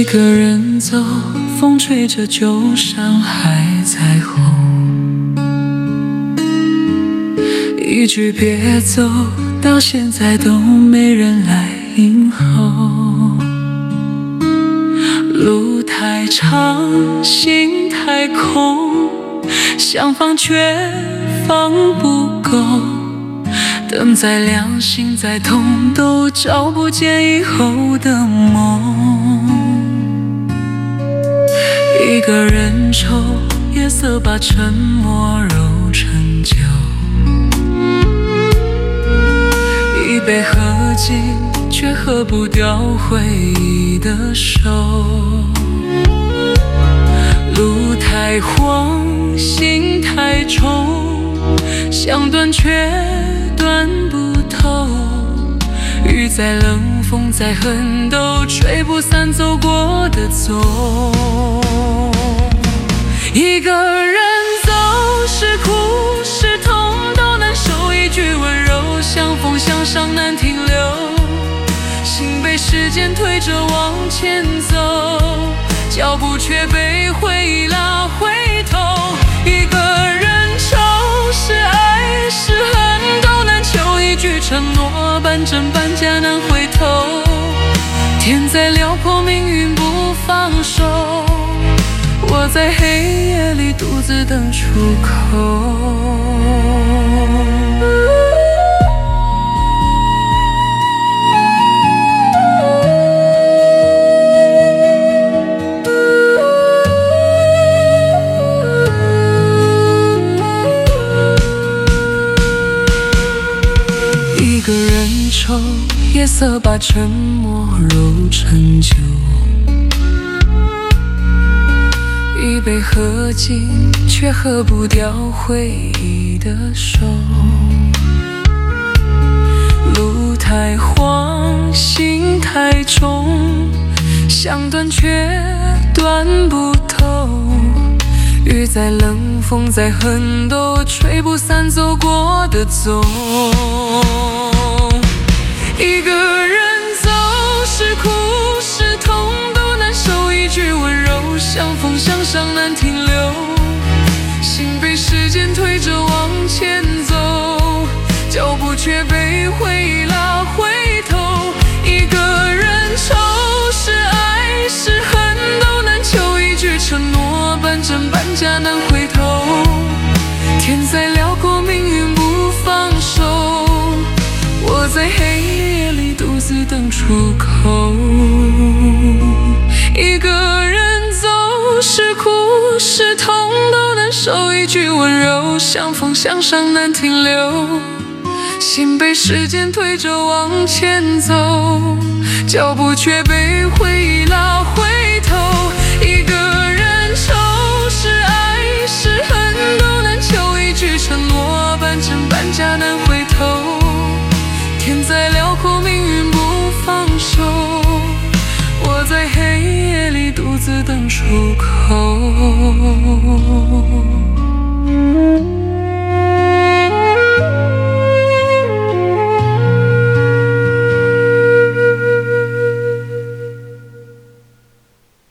个人走，风吹着旧伤还在吼，一句别走，到现在都没人来应候。路太长，心太空，想放却放不够，灯再亮，心再痛，都照不见以后的梦。一个人抽，夜色把沉默揉成酒，一杯喝尽，却喝不掉回忆的手。路太荒，心太重，想断却断不透，雨再冷，风再狠，都吹不散走过的踪。一个人走，是苦是痛都难受，一句温柔像风向上难停留，心被时间推着往前走，脚步却被回忆拉回头。一个人抽，是爱是恨都难求，一句承诺半真半假难回头，天再辽阔命运不放手，我在黑夜里独自等出口。一个人抽，夜色把沉默揉成酒，一杯喝尽，却喝不掉回忆的手。路太荒，心太重，想断却断不透，雨再冷，风再狠，都吹不散走过的踪。一个人走，是苦是痛都难受，一句温柔像风向上难停留，心被时间推着往前走，脚步却被回忆拉回头。一个人抽，是爱是恨都难求，一句承诺半真半假难回头，天再辽阔命运不放手，我在黑夜里独自等出口。一个人走，是苦是痛都难受，一句温柔像风向上难停留，心被时间推着往前走，脚步却被回忆拉回头。一个人抽，是爱是恨都难求，一句承诺半真半假难回头，天再辽阔命运不放手，我在黑夜里独自等出口。